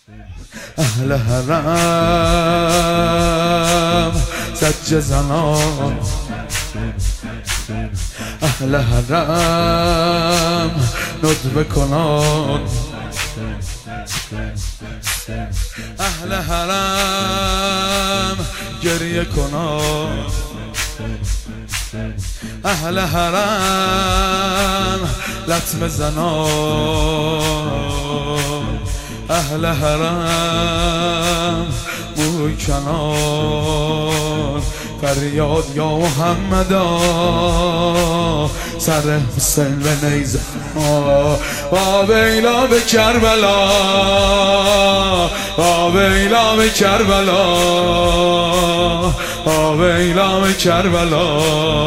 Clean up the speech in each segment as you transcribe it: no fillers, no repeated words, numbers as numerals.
اهل حرم زجه زنان، اهل حرم ندبه کنان، اهل حرم گریه کنان، اهل حرم لطمه زنان، اهل حرم موی کنان. فریاد یا محمدا سر حسین به نیزه با ویلا به کربلا، با ویلا به کربلا، با ویلا به کربلا،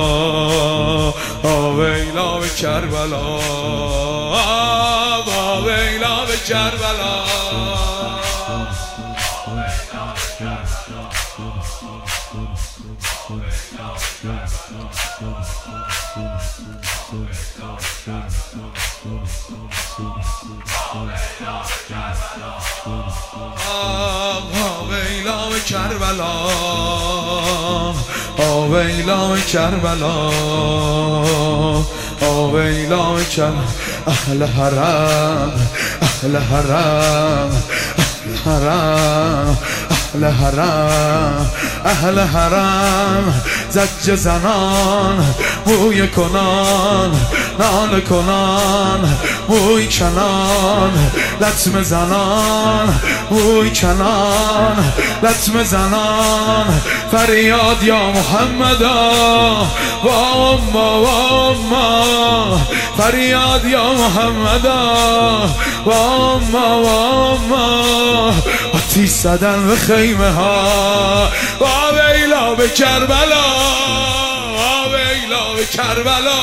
با ویلا به کربلا، با ویلا به کربلا. ویلا به کربلا، ویلا به کربلا، ویلا به کربلا. اهل حرم، اهل حرم، حرم، اهل حرم، اهل حرم زجه زنان، موی کنان، ناله کنان، موی کنان، لطمه زنان، موی کنان، لطمه زنان. فریاد یا محمدا و اما و اما، فریاد یا محمدا و اما و اما. آتیش زدن به خیمه ها و ویلا به کربلا، و ویلا به کربلا.